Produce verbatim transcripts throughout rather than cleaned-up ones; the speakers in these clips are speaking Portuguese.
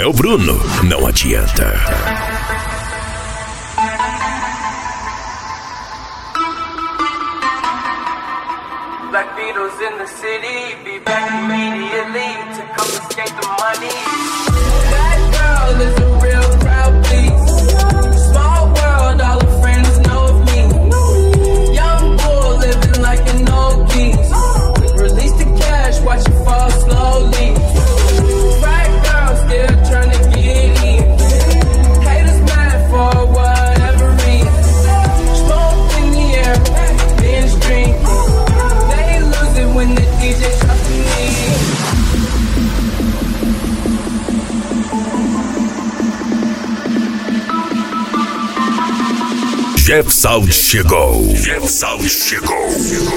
o Bruno, não adianta. Black Beatles in the city, be back immediately to come escape the money. That girl is a real crowd, please. Small world, all her friends know of me. Young bull living like an old geese. Release the cash, watch it fall slowly. Right girl still trying to get in. Haters mad for whatever reason. Smoke in the air, binge drinking. When the D J drops me. Jeff Sound chegou. Jeff Sound chegou.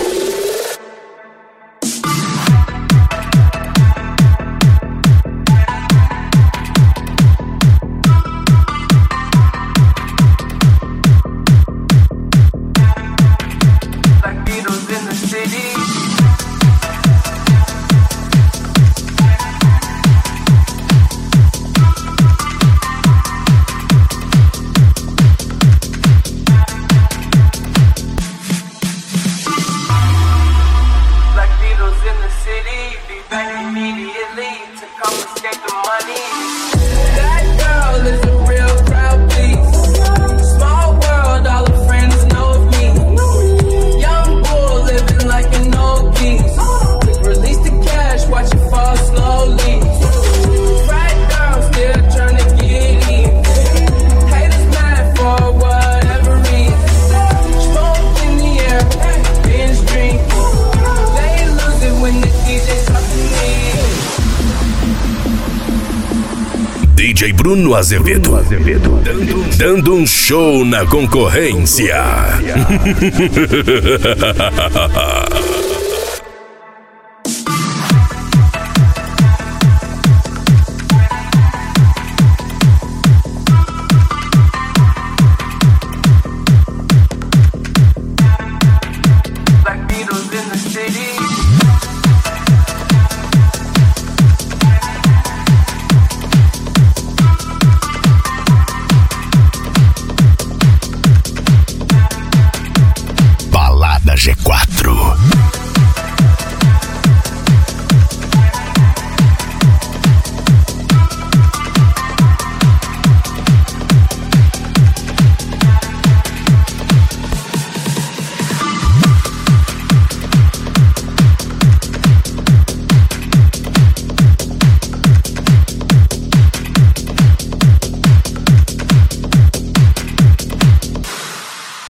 D J Bruno Azevedo, Bruno Azevedo. Dando, dando um show na concorrência.